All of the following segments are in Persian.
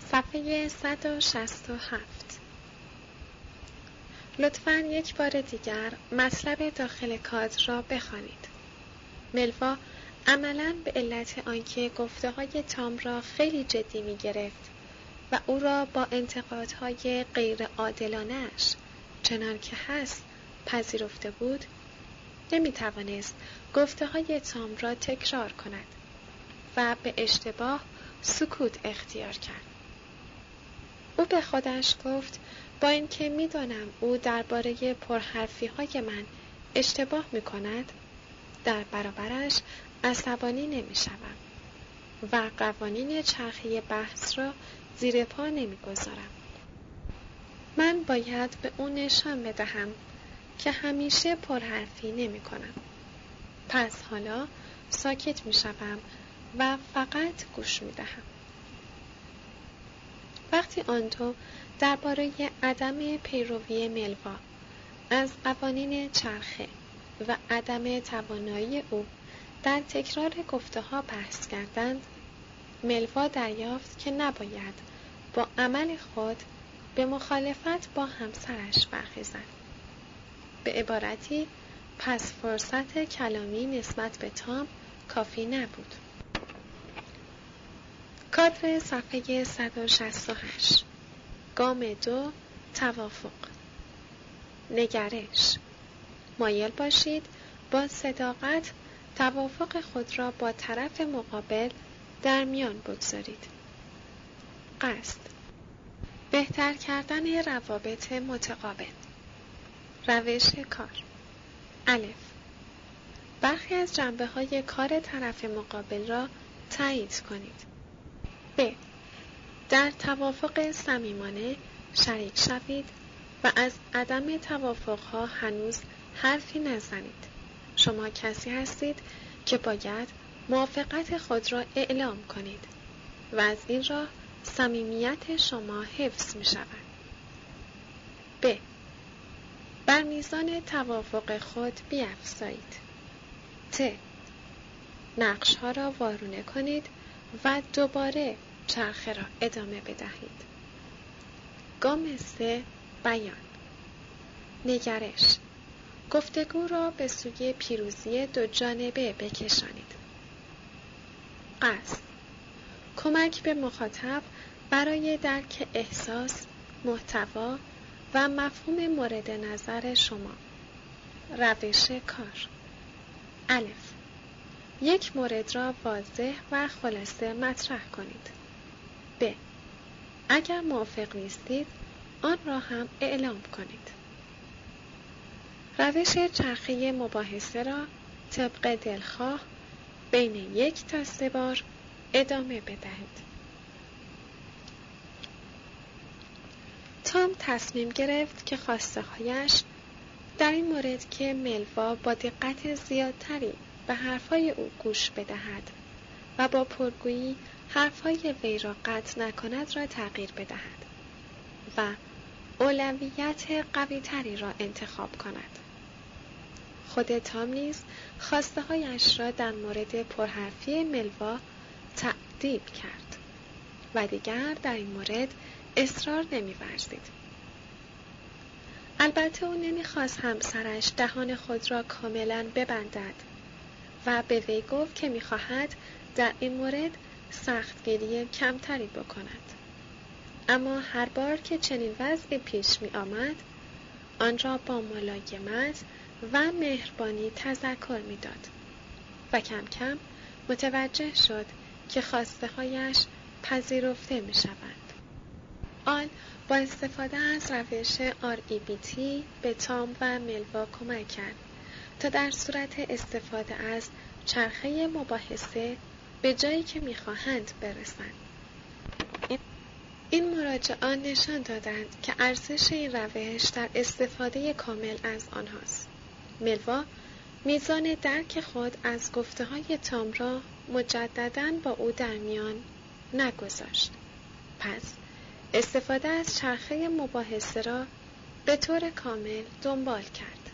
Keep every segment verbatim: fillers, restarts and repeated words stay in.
صفحه صد و شصت و هفت. لطفاً یک بار دیگر مطلب داخل کادر را بخوانید. ملوا عملاً به علت آنکه گفته‌های تام را خیلی جدی می‌گرفت و او را با انتقادهای غیر عادلانه‌اش چنان که هست پذیرفته بود، نمی‌توانست گفته‌های تام را تکرار کند و به اشتباه سکوت اختیار کرد. او به خودش گفت با اینکه می‌دانم او درباره پرحرفی‌های من اشتباه می‌کند، در برابرش عصبانی نمی‌شوم و قوانین چرخی بحث را زیر پا نمی‌گذارم. من باید به او نشان بدهم که همیشه پرحرفی نمی‌کنم. پس حالا ساکت می‌شوم و فقط گوش می‌دهم. وقتی آن دو درباره عدم پیروی ملوا از قوانین چرخه و عدم توانایی او در تکرار گفته‌ها بحث کردند، ملوا دریافت که نباید با عمل خود به مخالفت با همسرش برخیزد. به عبارتی پس فرصت کلامی نسبت به تام کافی نبود. کادر صفحه صد و شصت و هشت. گام دو، توافق. نگرش. مایل باشید با صداقت توافق خود را با طرف مقابل در میان بگذارید. قصد. بهتر کردن روابط متقابل. روش کار. الف. برخی از جنبه‌های کار طرف مقابل را تایید کنید. ب. در توافق صمیمانه شریک شوید و از عدم توافقها هنوز حرفی نزنید. شما کسی هستید که باید موافقت خود را اعلام کنید و از این راه صمیمیت شما حفظ می شود. ب. بر میزان توافق خود بیفزایید. ت. نقش ها را وارونه کنید و دوباره چرخه را ادامه بدهید. گام سه، بیان. نگرش. گفتگو را به سوی پیروزی دو جانبه بکشانید. قصد. کمک به مخاطب برای درک احساس، محتوا و مفهوم مورد نظر شما. روش کار. الف. یک مورد را واضح و خلاصه مطرح کنید. ب. اگر موافق نیستید، آن را هم اعلام کنید. روش چرخه مباحثه را طبق دلخواه بین یک تا سه بار ادامه بدهید. تام تصمیم گرفت که خواسته هایش در این مورد که ملوا با دقت زیادتری به حرفهای او گوش بدهد و با پرگویی حرفهای وی را قطع نکند را تغییر بدهد و اولویت قوی تری را انتخاب کند. خود تام نیز خواسته هایش را در مورد پرحرفی ملوا تعدیل کرد و دیگر در این مورد اصرار نمی ورزید. البته او نمی خواست همسرش دهان خود را کاملا ببندد و به وی گفت که می خواهد در این مورد سختگیری کمتری بکند. اما هر بار که چنین وضعی پیش می آمد، آن را با ملایمت و مهربانی تذکر می داد و کم کم متوجه شد که خواسته هایش پذیرفته می شوند. آن با استفاده از روش آر ای بی تی به تام و ملوا کمک کرد تا در صورت استفاده از چرخه مباحثه به جایی که می خواهند برسند. این مراجعان نشان دادند که ارزش این روش در استفاده کامل از آنهاست. ملوا میزان درک خود از گفته های تام را مجدداً با او در میان نگذاشت. پس استفاده از چرخه مباحثه را به طور کامل دنبال کرد.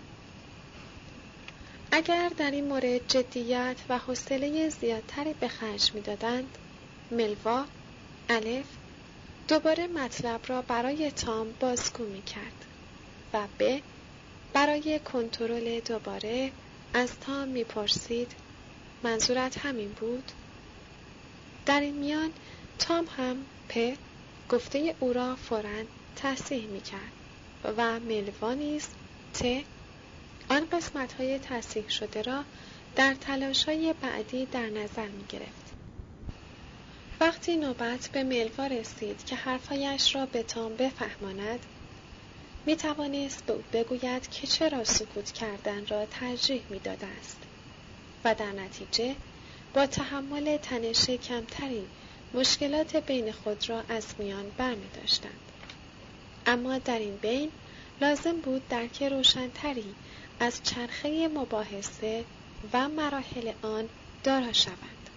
اگر در این مورد جدیت و حوصله زیادتری به خرج می‌دادند، ملوا الف دوباره مطلب را برای تام بازگو می کرد و ب برای کنترل دوباره از تام می پرسید منظورت همین بود؟ در این میان تام هم پ گفته او را فوراً تصحیح می کرد و ملوا نیز ت آن قسمت های تصحیح شده را در تلاش‌های بعدی در نظر می گرفت. وقتی نوبت به ملوا رسید که حرفایش را به تام بفهماند، می توانست به او بگوید که چرا سکوت کردن را ترجیح می داده است و در نتیجه با تحمل تنش کمتری مشکلات بین خود را از میان برمی داشتند. اما در این بین لازم بود درک روشن‌تری از چرخه مباحثه و مراحل آن دارا شوند.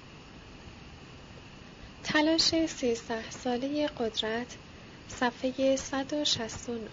تلاش سیزده ساله قدرت، صفحه صد و شصت و نه.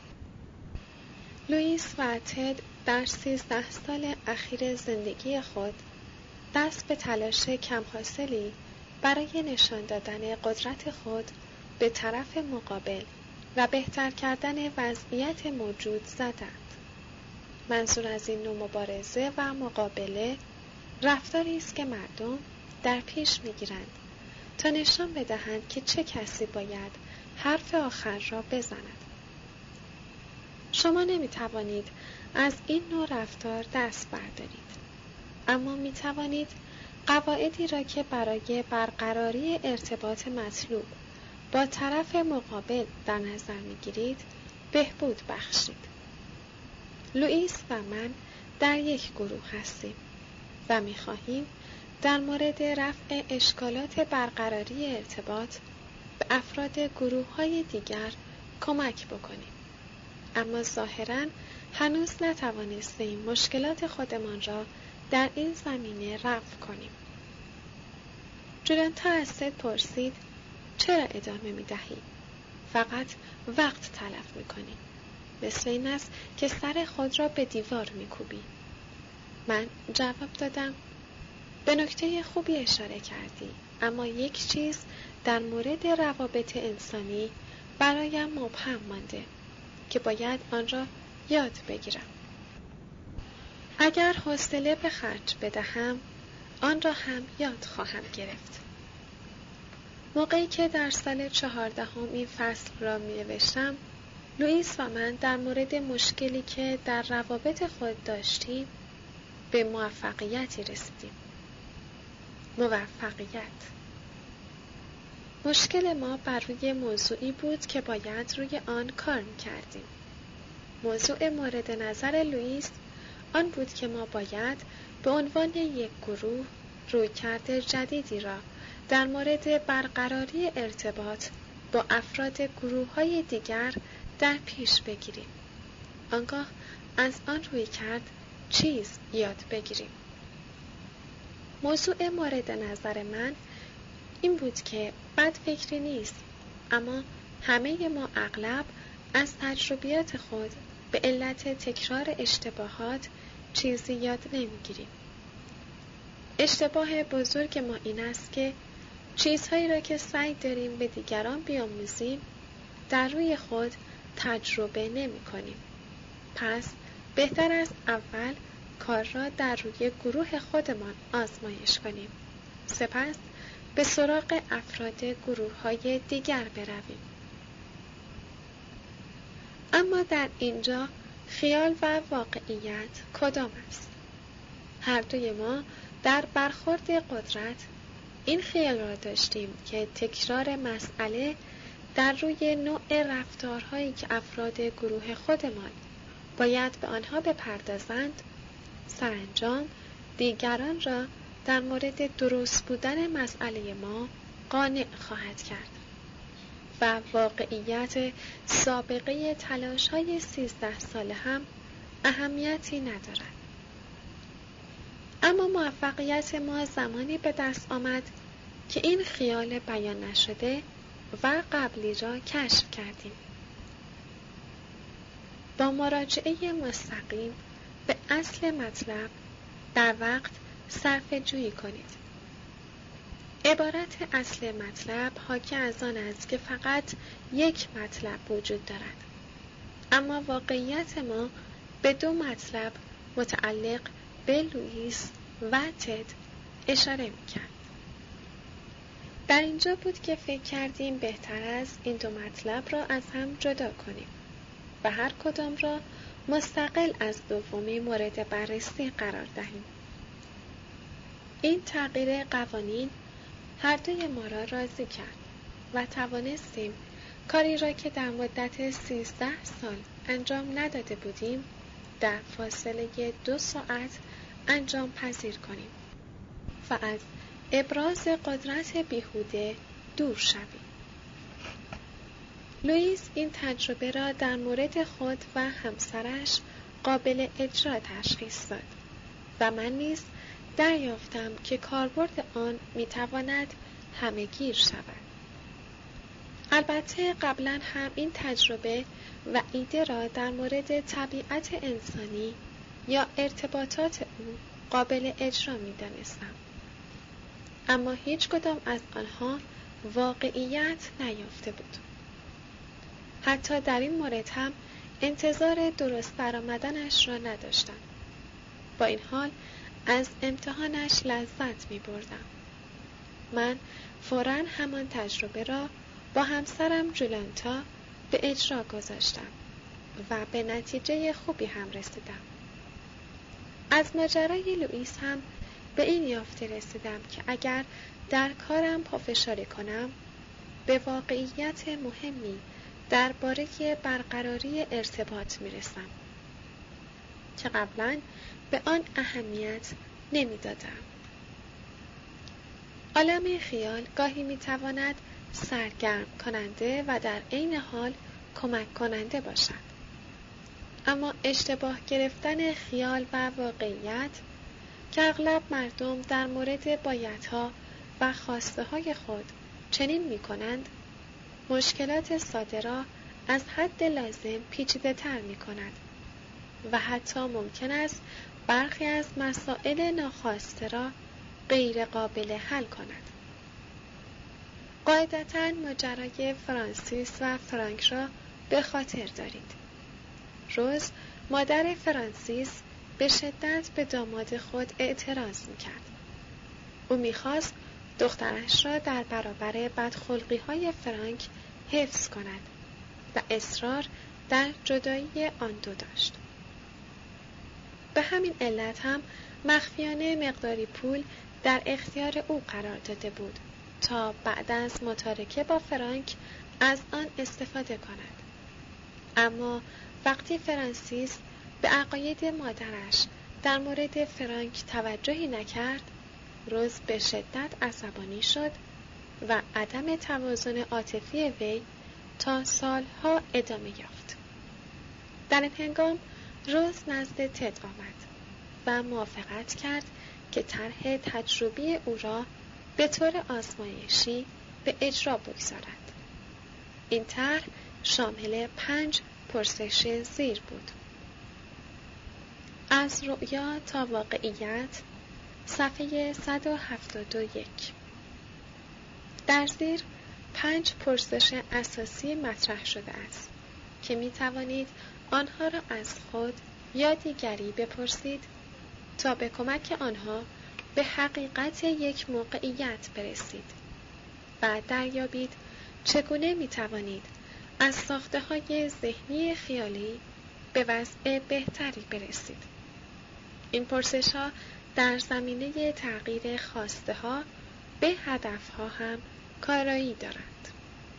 لوئیس و تد در سیزده سال اخیر زندگی خود دست به تلاش کم حاصلی برای نشان دادن قدرت خود به طرف مقابل و بهتر کردن وضعیت موجود زدند. منظور از این نوع مبارزه و مقابله رفتاری است که مردم در پیش می‌گیرند تا نشان بدهند که چه کسی باید حرف آخر را بزند. شما نمی‌توانید از این نوع رفتار دست بردارید، اما می‌توانید قواعدی را که برای برقراری ارتباط مطلوب با طرف مقابل در نظر می‌گیرید بهبود بخشید. لوئیس و من در یک گروه هستیم و می‌خواهیم در مورد رفع اشکالات برقراری ارتباط به افراد گروه‌های دیگر کمک بکنیم. اما ظاهراً هنوز نتوانستیم مشکلات خودمان را در این زمینه رفع کنیم. جولانتا از تد پرسید چرا ادامه می‌دهی؟ فقط وقت تلف می‌کنی. مثل این است که سر خود را به دیوار می‌کوبی. من جواب دادم به نکته خوبی اشاره کردی، اما یک چیز در مورد روابط انسانی برایم مبهم مانده که باید آن را یاد بگیرم. اگر حوصله به خرج بدهم آن را هم یاد خواهم گرفت. موقعی که در سال چهاردهم این فصل را می نوشتم، لوئیس و من در مورد مشکلی که در روابط خود داشتیم به موفقیتی رسیدیم. موفقیت. مشکل ما بر روی موضوعی بود که باید روی آن کار می‌کردیم. موضوع مورد نظر لوئیس آن بود که ما باید به عنوان یک گروه رویکرد جدیدی را در مورد برقراری ارتباط با افراد گروه‌های دیگر در پیش بگیریم. آنگاه از آن رویکرد چیز یاد بگیریم. موضوع مورد نظر من این بود که بد فکری نیست، اما همه ما اغلب از تجربیات خود به علت تکرار اشتباهات چیزی یاد نمیگیریم. اشتباه بزرگ ما این است که چیزهایی را که سعی داریم به دیگران بیاموزیم در روی خود تجربه نمی کنیم. پس بهتر است اول کار را در روی گروه خودمان آزمایش کنیم، سپس به سراغ افراد گروه‌های دیگر برویم. اما در اینجا خیال و واقعیت کدام است؟ هر دوی ما در برخورد قدرت این خیال را داشتیم که تکرار مسئله در روی نوع رفتارهایی که افراد گروه خودمان باید به آنها بپردازند، سرانجام دیگران را در مورد درست بودن مسئله ما قانع خواهد کرد و واقعیت سابقه تلاش‌های سیزده ساله هم اهمیتی ندارد. اما موفقیت ما زمانی به دست آمد که این خیال بیان نشده و قبلی را کشف کردیم. با مراجعه مستقیم به اصل مطلب در وقت صرفه جویی کنید. عبارت اصل مطلب حاکی از آن است که فقط یک مطلب وجود دارد، اما واقعیت ما به دو مطلب متعلق به لوئیس و تد اشاره می‌کرد. در اینجا بود که فکر کردیم بهتر است این دو مطلب را از هم جدا کنیم و هر کدام را مستقل از دومی مورد بررسی قرار دهیم. این تغییر قوانین هر دوی ما را راضی کرد و توانستیم کاری را که در مدت سیزده سال انجام نداده بودیم در فاصله دو ساعت انجام پذیر کنیم و از ابراز قدرت بیهوده دور شویم. لوئیس این تجربه را در مورد خود و همسرش قابل اجرا تشخیص داد و من نیز دریافتم که کاربرد آن میتواند همه‌گیر شود. البته قبلا هم این تجربه و ایده را در مورد طبیعت انسانی یا ارتباطات او قابل اجرا می‌دانستم، اما هیچ کدام از آنها واقعیت نیافته بود. حتی در این مورد هم انتظار درست برآمدنش را نداشتم. با این حال از امتحانش لذت می بردم. من فوراً همان تجربه را با همسرم جولانتا به اجرا گذاشتم و به نتیجه خوبی هم رسیدم. از ماجرای لوئیس هم به این یافته رسیدم که اگر در کارم پافشاری کنم به واقعیت مهمی درباره برقراری ارتباط میرسم که قبلا به آن اهمیت نمیدادم. عالم خیال گاهی میتواند سرگرم کننده و در عین حال کمک کننده باشد، اما اشتباه گرفتن خیال و واقعیت که اغلب مردم در مورد بایدها و خواسته های خود چنین می کنند، مشکلات ساده را از حد لازم پیچیده تر می کند و حتی ممکن است برخی از مسائل ناخواسته را غیر قابل حل کند. قاعدتاً ماجرای فرانسیس و فرانک را به خاطر دارید. روز مادر فرانسیس به شدت به داماد خود اعتراض می‌کرد. او می‌خواست دخترش را در برابر بدخلقی‌های فرانک حفظ کند و اصرار در جدایی آن دو داشت. به همین علت هم مخفیانه مقداری پول در اختیار او قرار داده بود تا بعد از متارکه با فرانک از آن استفاده کند. اما وقتی فرانسیس به عقاید مادرش در مورد فرانک توجهی نکرد، روز به شدت عصبانی شد و عدم توازن عاطفی وی تا سالها ادامه یافت. در این هنگام روز نزد تد آمد و موافقت کرد که طرح تجربی او را به طور آزمایشی به اجرا بگذارد. این طرح شامل پنج پرسش زیر بود: از رؤیا تا واقعیت، صفحه صد و هفتاد و یک. در زیر پنج پرسش اساسی مطرح شده است که می توانید آنها را از خود یا دیگری بپرسید تا به کمک آنها به حقیقت یک موقعیت برسید و دریابید چگونه می توانید از ساخته های ذهنی خیالی به وضع بهتری برسید. این پرسش ها در زمینه تغییر خواسته ها به هدف ها هم کارایی دارند.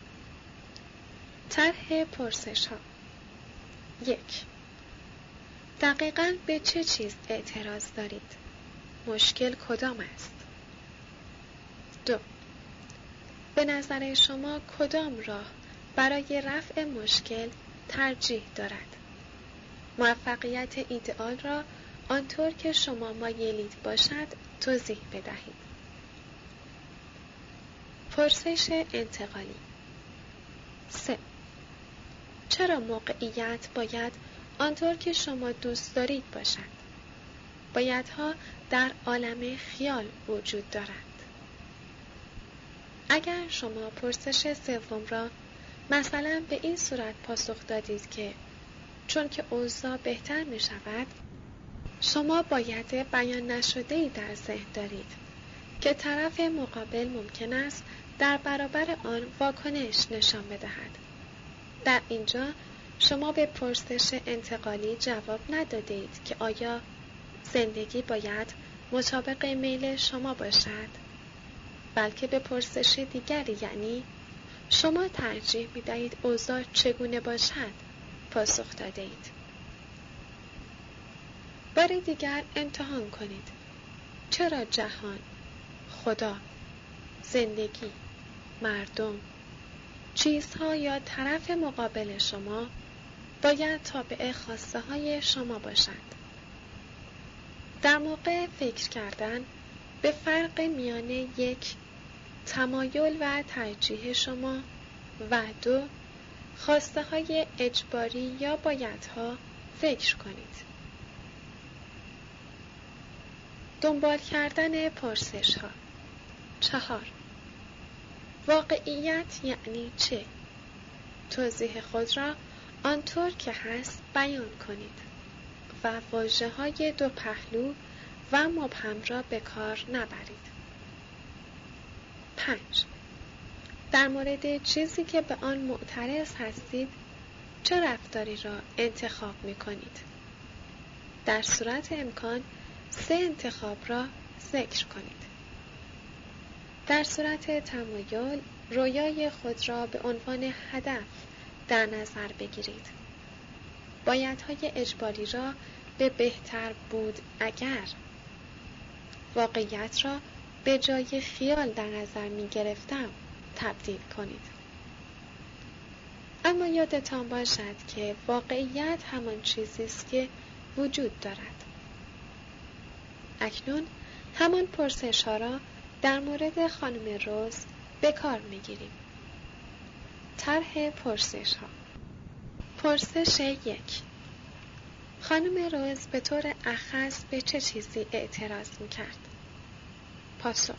طرح پرسش ها: یک. دقیقاً به چه چیز اعتراض دارید؟ مشکل کدام است؟ دو. به نظر شما کدام راه برای رفع مشکل ترجیح دارد؟ موفقیت ایدئال را آنطور که شما مایلید باشد توضیح بدهید. پرسش انتقالی. سه. چرا موقعیت باید آنطور که شما دوست دارید باشد؟ بایدها در عالم خیال وجود دارند. اگر شما پرسش سوم را مثلا به این صورت پاسخ دادید که چون که اوضاع بهتر می شود، شما باید بیان نشده‌ای در ذهن دارید که طرف مقابل ممکن است در برابر آن واکنش نشان بدهد. در اینجا شما به پرسش انتقالی جواب نداده اید که آیا زندگی باید مطابق میل شما باشد، بلکه به پرسش دیگری، یعنی شما ترجیح می دهید اوضاع چگونه باشد پاسخ داده اید. بار دیگر امتحان کنید. چرا جهان، خدا، زندگی، مردم، چیزها یا طرف مقابل شما باید تابع خواسته های شما باشند؟ در موقع فکر کردن به فرق میان یک، تمایل و ترجیح شما و دو، خواسته های اجباری یا بایدها فکر کنید. دنبال کردن پرسش ها. چهار. واقعیت یعنی چه؟ توضیح خود را آنطور که هست بیان کنید و واژه های دو پهلو و مبهم را به کار نبرید. پنج. در مورد چیزی که به آن معترض هستید چه رفتاری را انتخاب می کنید؟ در صورت امکان سه انتخاب را ذکر کنید. در صورت تمایل رویای خود را به عنوان هدف در نظر بگیرید. بایدهای اجباری را به بهتر بود اگر. واقعیت را به جای خیال در نظر می گرفتم تبدیل کنید. اما یادتان باشد که واقعیت همان چیزی است که وجود دارد. اکنون همان پرسش ها را در مورد خانم روز به کار می گیریم. طرح پرسش ها. پرسش یک. خانم روز به طور اخص به چه چیزی اعتراض می کرد؟ پاسخ: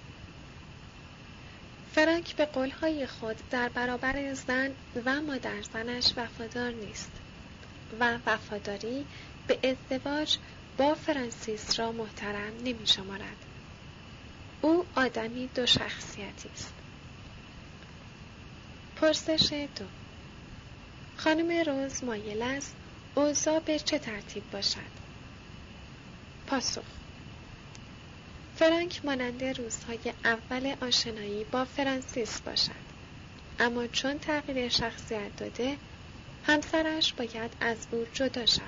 فرانک به قولهای خود در برابر زن و مادر زنش وفادار نیست و وفاداری به ازدواج با فرانسیس را محترم نمی شمارد. او آدمی دو شخصیتی است. پرسش دو. خانم روز مایل است اوضاع به چه ترتیب باشد؟ پاسخ: فرانک مانند روزهای اول آشنایی با فرانسیس باشد، اما چون تغییر شخصیت داده همسرش باید از او جدا شود.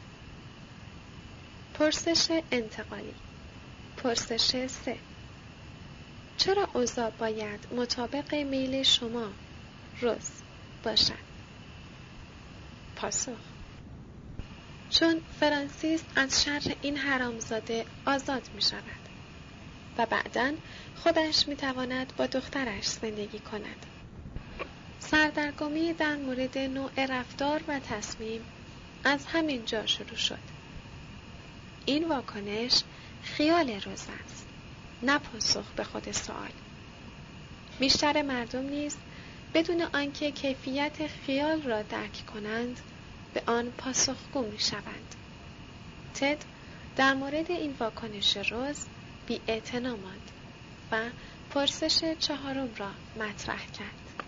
پرسش انتقالی. پرسش سه. چرا اوضاع باید مطابق میل شما روز باشد؟ پاسخ: چون فرانسیس از شر این حرامزاده آزاد می شود و بعداً خودش می تواند با دخترش زندگی کند. سردرگمی در مورد نوع رفتار و تصمیم از همین جا شروع شد. این واکنش خیال روز است، نه پاسخ به خود سوال. بیشتر مردم نیز بدون آنکه کیفیت خیال را درک کنند به آن پاسخگو می شوند. تد در مورد این واکنش روز بی اعتنا ماند و پرسش چهارم را مطرح کرد.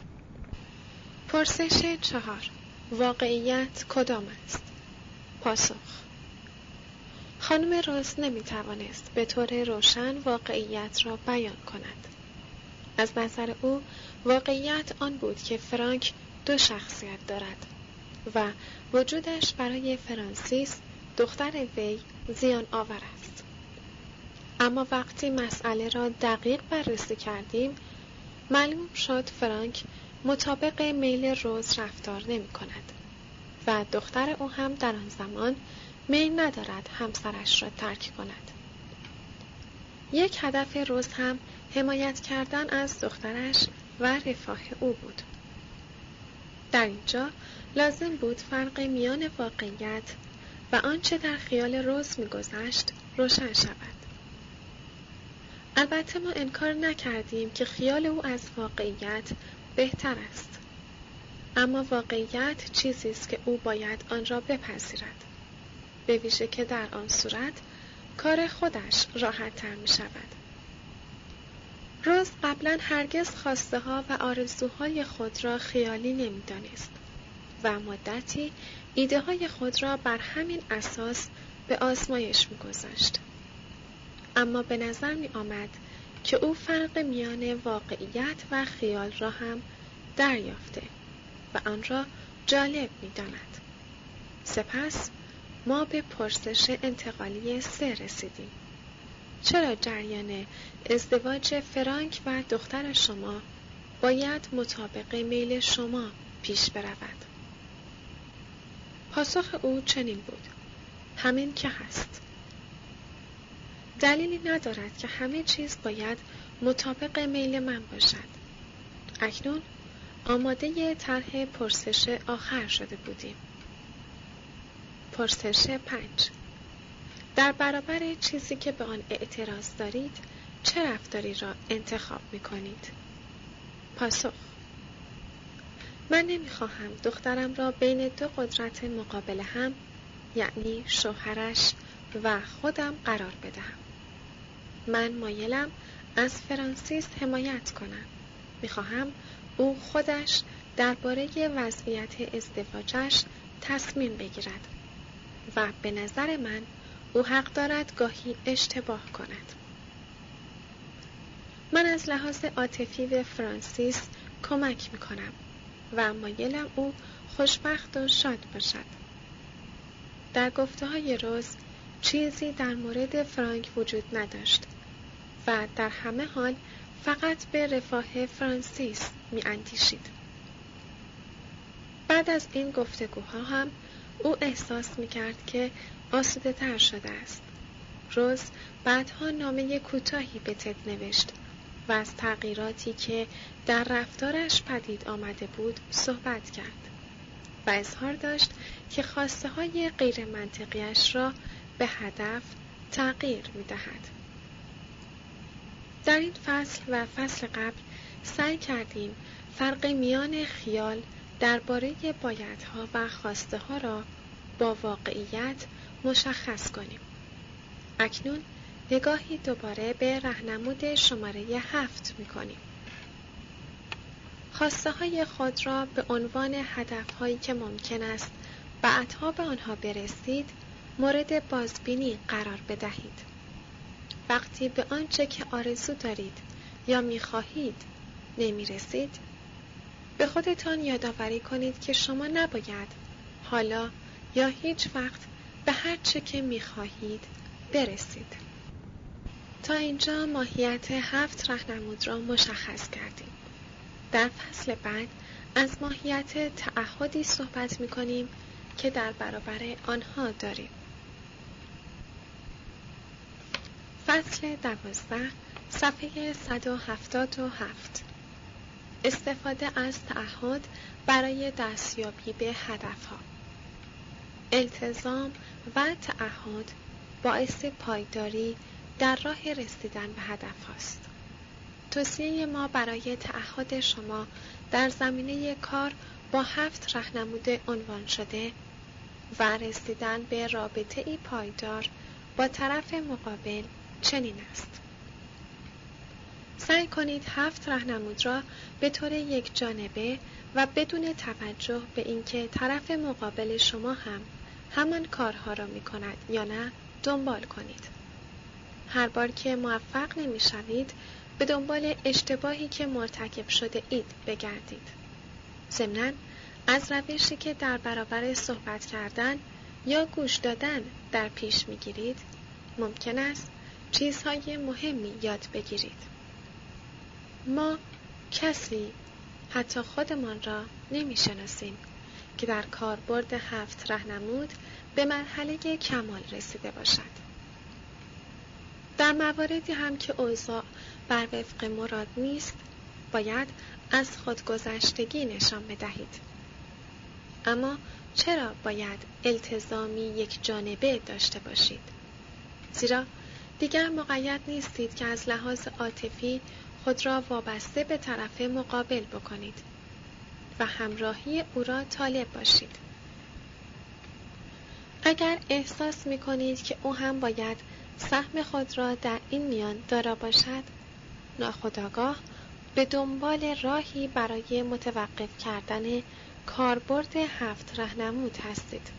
پرسش چهار. واقعیت کدام است؟ پاسخ: خانم روز نمی توانست به طور روشن واقعیت را بیان کند. از نظر او واقعیت آن بود که فرانک دو شخصیت دارد و وجودش برای فرانسیس دختر وی زیان آور است. اما وقتی مسئله را دقیق بررسی کردیم معلوم شد فرانک مطابق میل روز رفتار نمی کند و دختر او هم در آن زمان میل ندارد همسرش را ترک کند. یک هدف روز هم حمایت کردن از دخترش و رفاه او بود. در اینجا لازم بود فرق میان واقعیت و آنچه در خیال روز می‌گذشت روشن شود. البته ما انکار نکردیم که خیال او از واقعیت بهتر است، اما واقعیت چیزی است که او باید آن را بپذیرد، به ویژه که در آن صورت کار خودش راحت تر می شود. روز قبلا هرگز خواسته ها و آرزوهای خود را خیالی نمی دانست و مدتی ایده های خود را بر همین اساس به آزمایش می گذاشت. اما به نظر می آمد که او فرق میان واقعیت و خیال را هم دریافته و آن را جالب می داند. سپس ما به پرسش انتقالی سه رسیدیم. چرا جریان ازدواج فرانک و دختر شما باید مطابق میل شما پیش برود؟ پاسخ او چنین بود: همین که هست. دلیلی ندارد که همه چیز باید مطابق میل من باشد. اکنون آماده طرح پرسش آخر شده بودیم. پرسش پنج: در برابر چیزی که به آن اعتراض دارید چه رفتاری را انتخاب می کنید؟ پاسخ: من نمی خواهم دخترم را بین دو قدرت مقابل هم، یعنی شوهرش و خودم قرار بدهم. من مایلم از فرانسیس حمایت کنم. می خواهم او خودش درباره وضعیت ازدواجش تصمیم بگیرد و به نظر من او حق دارد گاهی اشتباه کند. من از لحاظ عاطفی به فرانسیس کمک می کنم و مایلم او خوشبخت و شاد باشد. در گفته های روز چیزی در مورد فرانک وجود نداشت و در همه حال فقط به رفاه فرانسیس می اندیشید. بعد از این گفتگوها هم او احساس می کرد که آسوده تر شده است. روز بعدها نامه کوتاهی به تد نوشت و از تغییراتی که در رفتارش پدید آمده بود صحبت کرد و اظهار داشت که خواسته های غیر منطقیش را به هدف تغییر می دهد. در این فصل و فصل قبل سعی کردیم فرق میان خیال درباره بایدها و خواسته ها را با واقعیت مشخص کنیم. اکنون نگاهی دوباره به راهنمود شماره هفت می کنیم. خواسته های خود را به عنوان هدف هایی که ممکن است بعدها به آنها برسید مورد بازبینی قرار بدهید. وقتی به آنچه که آرزو دارید یا می خواهید نمی رسید، به خودتان یادآوری کنید که شما نباید حالا یا هیچ وقت به هر چه که می خواهید برسید. تا اینجا ماهیت هفت راهنمود را مشخص کردیم. در فصل بعد از ماهیت تعهدی صحبت می کنیم که در برابر آنها داریم. فصل دوازده، صفحه صد و هفتاد و هفت. استفاده از تعهد برای دستیابی به هدفها. التزام و تعهد باعث پایداری در راه رسیدن به هدف هاست. توصیه ما برای تعهد شما در زمینه کار با هفت راهنمود عنوان شده و رسیدن به رابطه ای پایدار با طرف مقابل چنین است: سعی کنید هفت راهنمود را به طور یک جانبه و بدون توجه به اینکه طرف مقابل شما هم همان کارها را می کند یا نه دنبال کنید. هر بار که موفق نمی شوید به دنبال اشتباهی که مرتکب شده اید بگردید. ضمناً از روشی که در برابر صحبت کردن یا گوش دادن در پیش می گیرید ممکن است چیزهای مهمی یاد بگیرید. ما کسی حتی خودمان را نمی شناسیم که در کاربرد هفت راهنمود به مرحله کمال رسیده باشد. در مواردی هم که اوضاع بر وفق مراد نیست باید از خودگذشتگی نشان بدهید. اما چرا باید التزامی یک جانبه داشته باشید؟ زیرا دیگر مقید نیستید که از لحاظ عاطفی خود را وابسته به طرف مقابل بکنید و همراهی او را طالب باشید. اگر احساس می کنید که او هم باید سهم خود را در این میان دارا باشد، ناخودآگاه به دنبال راهی برای متوقف کردن کاربرد هفت راهنمود هستید.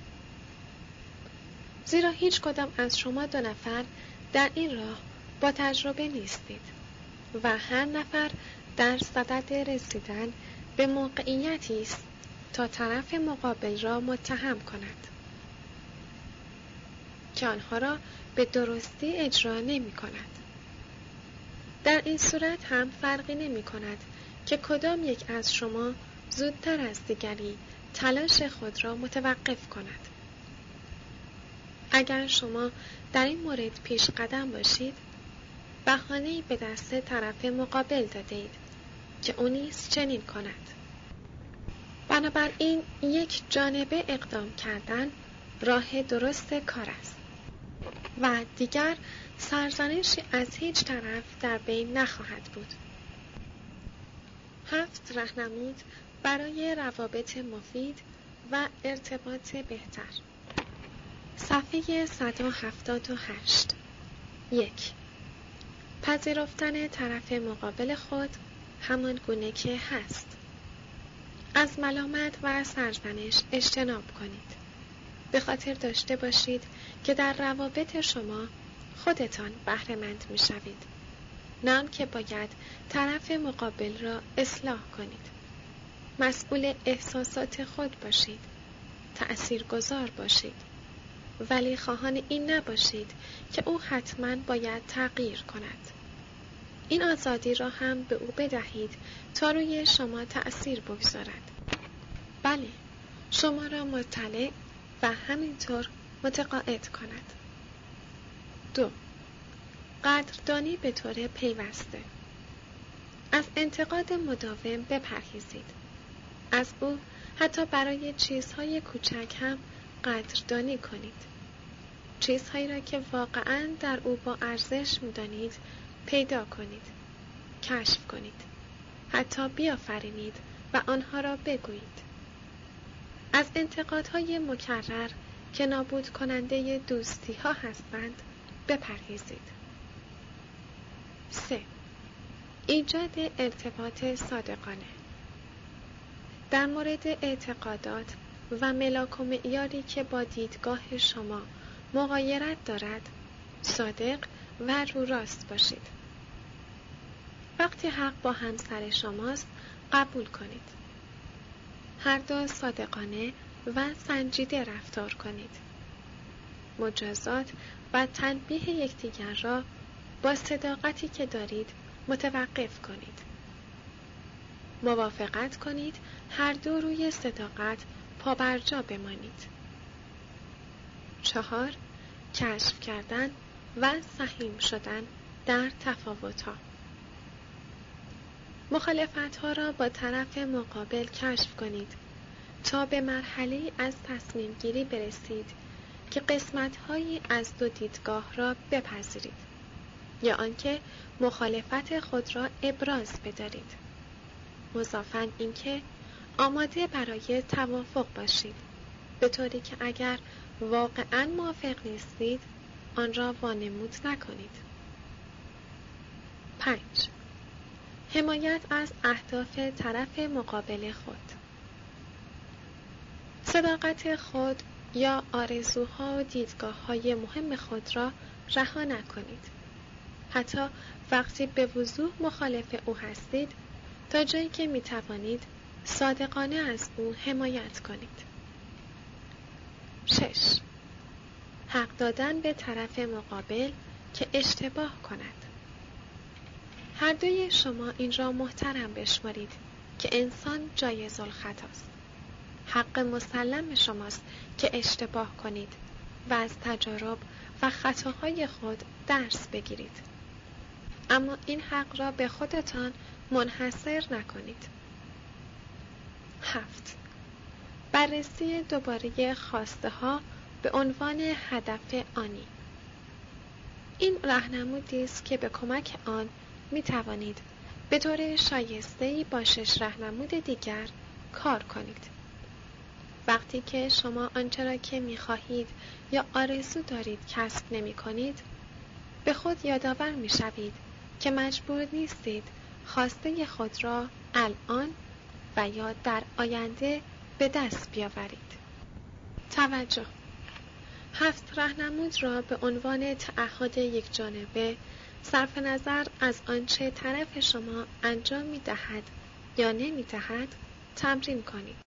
زیرا هیچ کدام از شما دو نفر در این راه با تجربه نیستید و هر نفر در صدد رسیدن به موقعیتی است تا طرف مقابل را متهم کند که آنها را به درستی اجرا نمی کند. در این صورت هم فرقی نمی کند که کدام یک از شما زودتر از دیگری تلاش خود را متوقف کند. اگر شما در این مورد پیش قدم باشید، بهانه‌ای به دست طرف مقابل دادید که او نیز چنین کند. بنابراین یک جانبه اقدام کردن راه درست کار است و دیگر سرزنشی از هیچ طرف در بین نخواهد بود. هفت راهنمود برای روابط مفید و ارتباط بهتر. صفحه صد و هفتاد و هشت. یک. پذیرفتن طرف مقابل خود همان گونه که هست. از ملامت و سرزنش اجتناب کنید. به خاطر داشته باشید که در روابط شما خودتان بهره مند می شوید، نه آنکه باید طرف مقابل را اصلاح کنید. مسئول احساسات خود باشید، تأثیرگذار باشید، ولی خواهان این نباشید که او حتما باید تغییر کند. این آزادی را هم به او بدهید تا روی شما تأثیر بگذارد. بله، شما را مطلع و همینطور متقاعد کند. دو. قدردانی به طور پیوسته. از انتقاد مداوم بپرهیزید. از او حتی برای چیزهای کوچک هم قدردانی کنید. چیزهایی را که واقعاً در او با ارزش می‌دانید پیدا کنید، کشف کنید، حتی بیافرینید و آنها را بگویید. از انتقادهای مکرر که نابود کننده دوستی ها هستند بپرهیزید. سه. ایجاد ارتباط صادقانه. در مورد اعتقادات و ملاک و معیاری که با دیدگاه شما مغایرت دارد، صادق و رو راست باشید. وقتی حق با همسر شماست، قبول کنید. هر دو صادقانه و سنجیده رفتار کنید. مجازات و تنبیه یکدیگر را با صداقتی که دارید متوقف کنید. موافقت کنید هر دو روی صداقت پابرجا بمانید. چهار. کشف کردن و سهیم شدن در تفاوت‌ها. مخالفت‌ها را با طرف مقابل کشف کنید تا به مرحله از تصمیم گیری برسید که قسمت‌هایی از دو دیدگاه را بپذیرید یا آنکه مخالفت خود را ابراز بدارید. مضافاً اینکه آماده برای توافق باشید، به طوری که اگر واقعاً موافق نیستید آن را وانمود نکنید. پنج. حمایت از اهداف طرف مقابل خود. صداقت خود یا آرزوها و دیدگاه‌های مهم خود را رها نکنید. حتی وقتی به وضوح مخالف او هستید، تا جایی که می توانید صادقانه از او حمایت کنید. شش. حق دادن به طرف مقابل که اشتباه کند. هر دوی شما این را محترم بشمارید که انسان جایز الخطاست. حق مسلم شماست که اشتباه کنید و از تجارب و خطاهای خود درس بگیرید. اما این حق را به خودتان منحصر نکنید. هفت. بررسی دوباره خواسته ها به عنوان هدف آنی. این راهنمودی است که به کمک آن می توانید به طور شایسته‌ای با شش راهنمود دیگر کار کنید. وقتی که شما آنچه را که می خواهید یا آرزو دارید کسب نمی کنید، به خود یادآور می شوید که مجبور نیستید خواسته خود را الان و یا در آینده به دست بیاورید. توجه: هفت راهنمود را به عنوان تعهد یک جانبه صرف نظر از آنچه طرف شما انجام می دهد یا نمی دهد تمرین کنید.